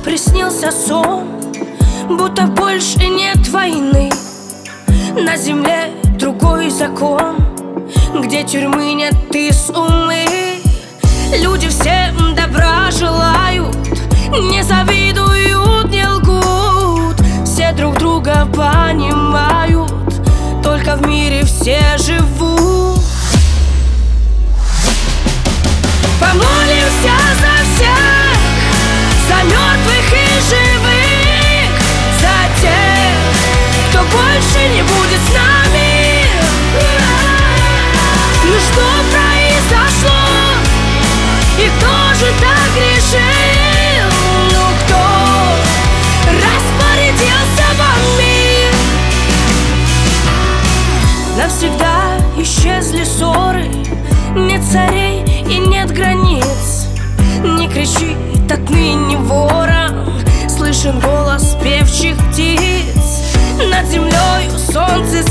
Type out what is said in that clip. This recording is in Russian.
приснился сон, будто больше нет войны. На земле другой закон, где тюрьмы нет и суммы. Люди всем добра желают, не завидуют, не лгут. Все друг друга понимают, только в мире все живут. Помолимся за всех, за мертвых и живых, за тех, кто больше не будет с нами. Ну что произошло? И кто же так решил? Ну кто распорядился вами? Навсегда исчезли ссоры, нет царей и нет границ. Не кричит отныне ворон, слышен голос певчих птиц. Над землею солнце